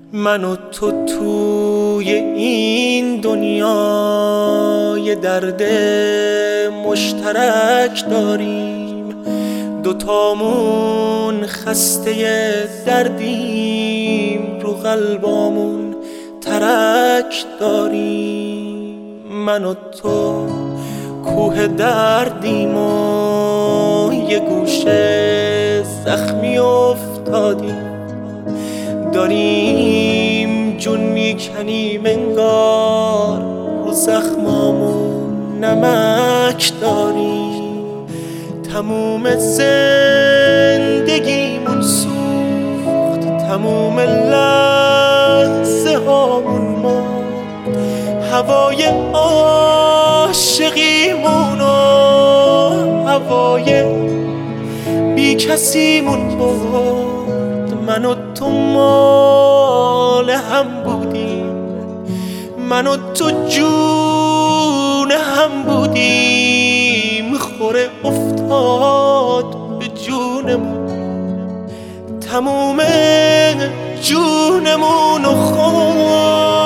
من و تو توی این دنیا یه درد مشترک داریم، دوتامون خسته دردیم، رو قلبامون ترک داریم. من و تو کوه دردیم و یه گوشه زخمی افتادیم، داریم جون میکنیم انگار رو زخمامون نمک داریم. تموم زندگیمون سوخت، تموم لحظه هامون مرد، هوای عاشقیمون و هوای بی کسیمون برد. من و تو مال هم بودیم، من و تو جون هم بودیم، خوره افتاد به جونمون، تموم جونمون و خورد.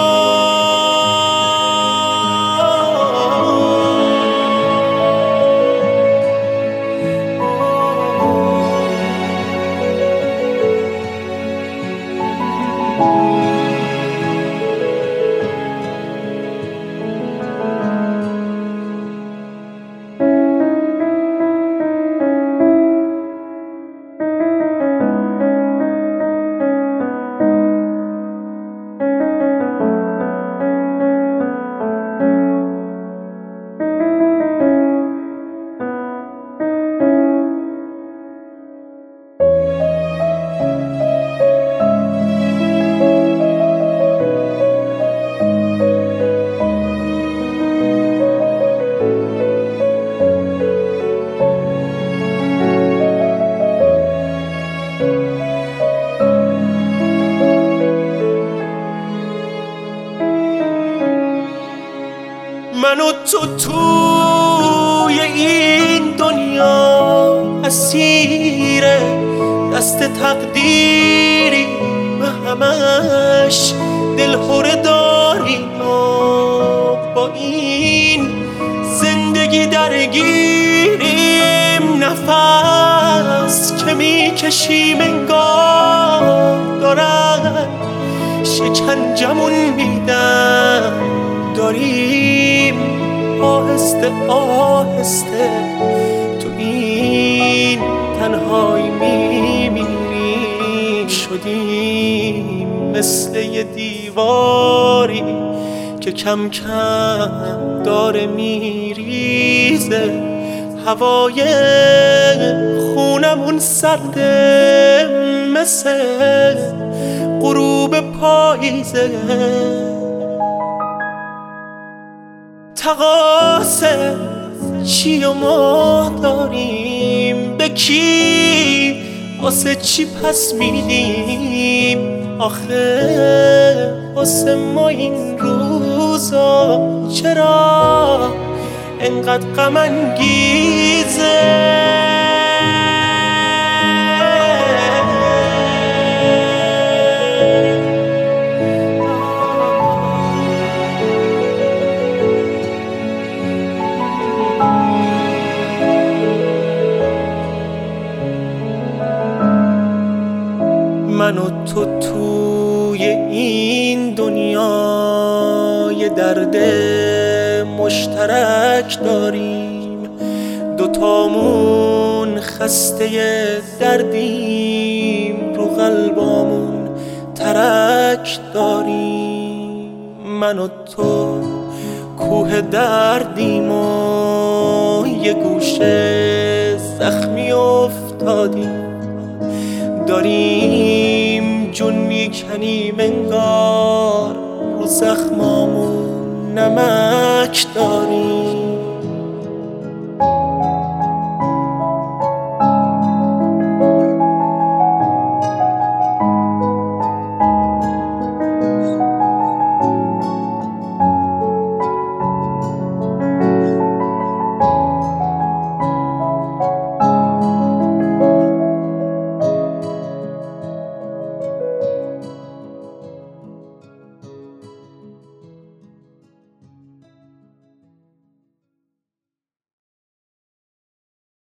من و تو توی این دنیا اسیر دست تقدیری و همش دلهره داریم و با این زندگی درگیریم. نفس که میکشیم انگار دارن شکنجمون میدن، داریم آهسته آهسته تو این تنهایی میمیریم. شدیم مثل یه دیواری که کم کم داره میریزه، هوای خونمون سرده مثل غروب پاییزه. تقاصه چی و ما داریم، به کی واسه چی پس میدیم؟ آخه واسه ما این روزا چرا انقدر غم انگیزه؟ من و تو توی این دنیا یه درد مشترک داریم، دوتامون خسته دردیم، رو قلبامون ترک داریم. من و تو کوه دردیم و یه گوشه زخمی افتادیم، داریم جون میکنیم انگار رو زخمامون نمک داریم.